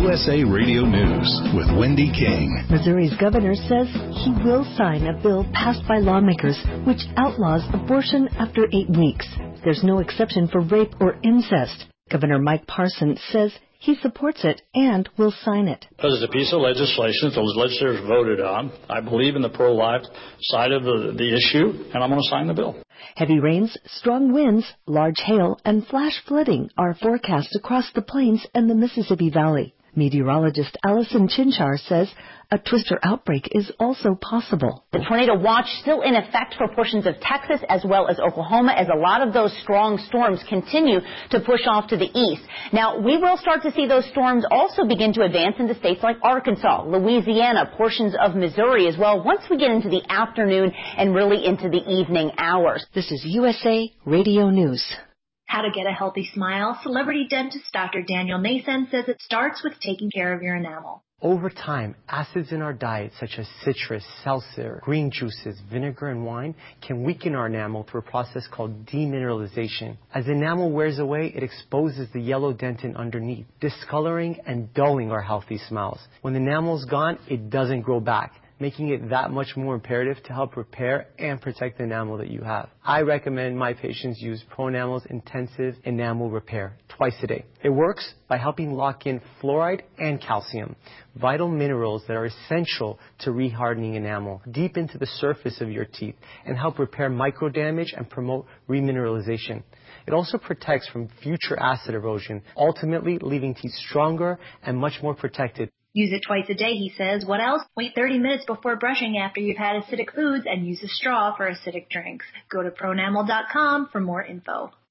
USA Radio News with Wendy King. Missouri's governor says he will sign a bill passed by lawmakers which outlaws abortion after 8 weeks. There's no exception for rape or incest. Governor Mike Parson says he supports it and will sign it. Because it's a piece of legislation that those legislators voted on. I believe in the pro-life side of the issue, and I'm going to sign the bill. Heavy rains, strong winds, large hail, and flash flooding are forecast across the plains and the Mississippi Valley. Meteorologist Allison Chinchar says a twister outbreak is also possible. The tornado watch still in effect for portions of Texas as well as Oklahoma as a lot of those strong storms continue to push off to the east. Now, we will start to see those storms also begin to advance into states like Arkansas, Louisiana, portions of Missouri as well once we get into the afternoon and really into the evening hours. This is USA Radio News. How to get a healthy smile? Celebrity dentist Dr. Daniel Nason says it starts with taking care of your enamel. Over time, acids in our diet such as citrus, seltzer, green juices, vinegar, and wine can weaken our enamel through a process called demineralization. As enamel wears away, it exposes the yellow dentin underneath, discoloring and dulling our healthy smiles. When the enamel's gone, it doesn't grow back, making it that much more imperative to help repair and protect the enamel that you have. I recommend my patients use ProEnamel's Intensive Enamel Repair twice a day. It works by helping lock in fluoride and calcium, vital minerals that are essential to rehardening enamel deep into the surface of your teeth and help repair micro damage and promote remineralization. It also protects from future acid erosion, ultimately leaving teeth stronger and much more protected. Use it twice a day, he says. What else? Wait 30 minutes before brushing after you've had acidic foods and use a straw for acidic drinks. Go to ProEnamel.com for more info.